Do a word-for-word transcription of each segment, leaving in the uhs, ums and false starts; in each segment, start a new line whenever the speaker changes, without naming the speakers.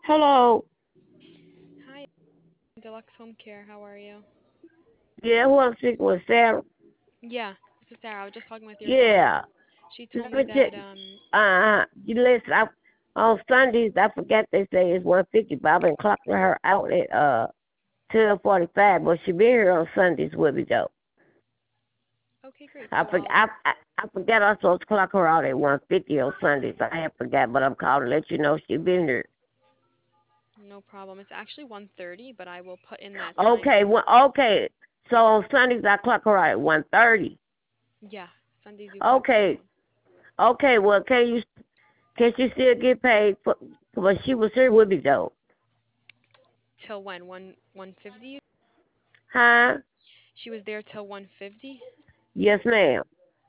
Hello.
Hi, Deluxe Home Care. How are you?
Yeah, who I'm speaking with, Sarah?
Yeah, this is Sarah. I was just talking with your mom.
Yeah.
She told
Let
me
me tell
that um
uh, you listen, I, on Sundays, I forget they say it's one fifty, but I've been clocking her out at uh twelve forty-five, but she been here on Sundays with me, though.
okay, great.
I,
So
for,
I'll
I, I, I forget I'm supposed to clock her out at one fifty on Sundays. I have forgot, but I'm calling to let you know she been here.
no problem. It's actually one thirty, but I will put in that time.
Okay, well, okay. So on Sundays, I clock her out at one thirty.
Yeah, Sundays you clock her at
Okay,
one
okay, well, can you can she still get paid for? Well, she was here with me though.
till when? One one fifty?
Huh?
She was there till one fifty?
Yes, ma'am.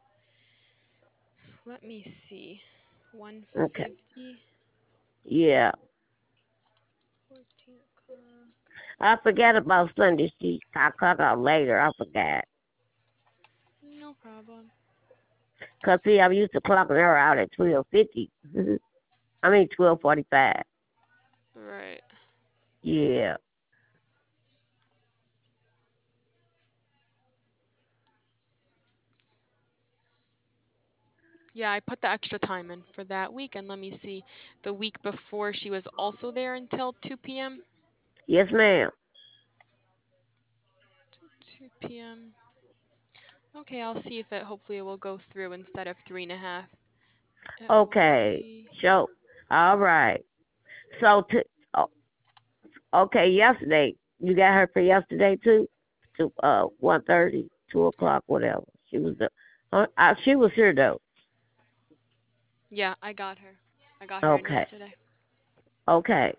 Let me see. One
Okay.
fifty,
Yeah.
fourteen o'clock.
I forgot about Sunday. She I clock out later. I forgot.
No problem.
Cause see, I'm used to clocking her out at twelve fifty. I mean twelve forty five.
Right.
Yeah.
Yeah, I put the extra time in for that week, and let me see. The week before she was also there until two p m
Yes, ma'am.
two p m Okay, I'll see if it hopefully it will go through instead of three and a half. It will
Okay.
be
So, all right. So, t- oh, okay. Yesterday, you got her for yesterday too. To uh one thirty, two o'clock, whatever. She was the. Uh, uh, she was here though.
yeah, I got her. I got her in
Okay.
yesterday.
Okay.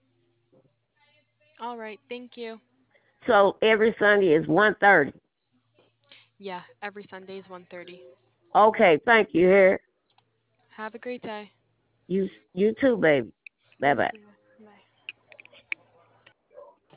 All right, thank you.
So every Sunday is one thirty.
Yeah, every Sunday is one thirty.
Okay, thank you, here.
Have a great day.
You you too, baby. Bye
Thank
bye.
you.